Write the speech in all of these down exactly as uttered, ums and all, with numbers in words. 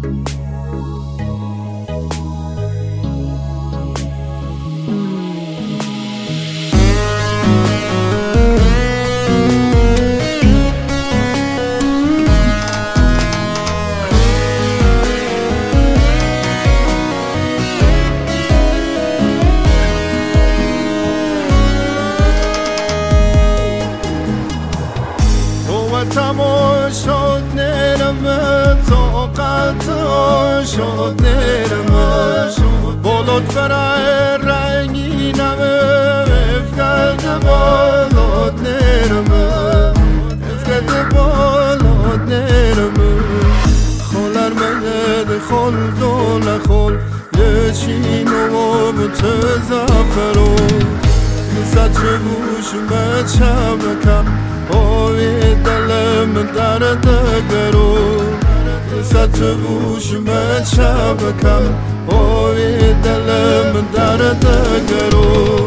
شد نرمه طاقت شد نرمه با لطف رنگینمه افتد بالات نرمه افتد بالات نرمه خالر مگد خال دول خال یه چینو و متزفرو سطر بوش بچه بکم آوی دلم در دگرو سطر بوش بچه بکم آوی دلم در دگرو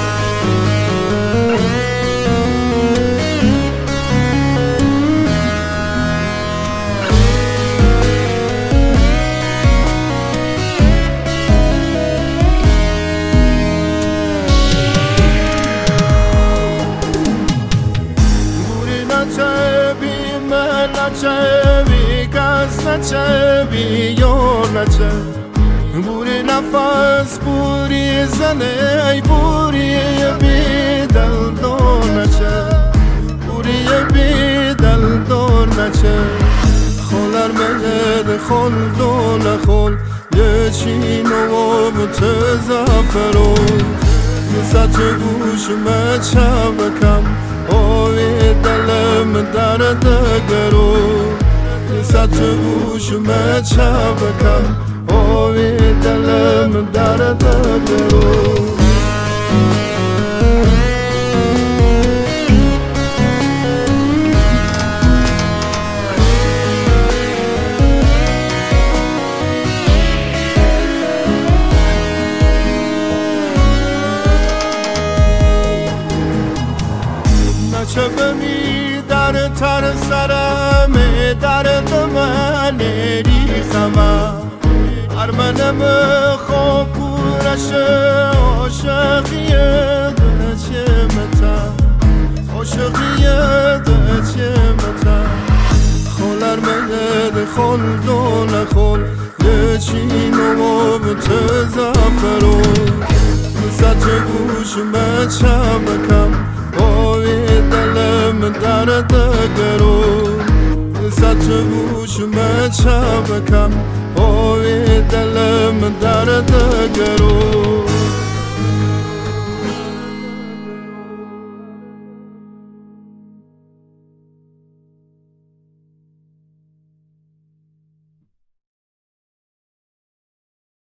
نچه کس نچه بیار نچه بوری نفس بوری زنه ای بوری بی دل دار نچه بوری بی دل دار نچه خالر مگد خال دول خال یه چینو و متزفرو سطر گوش مچه بکم آوی دلم در دگرو سطر گوش مچه بکم آوی دلم در دگرو چه بمی در تر سرم درد من ریخم ارمنم خواب پورش عاشقی ده چه متا عاشقی ده چه متا خالر مگد خال دول خال یه چینو و متزفرو سطر گوش مچه بکم آوی دلم در دگرو سطر گوش مچه بکم آوی دلم در دگرو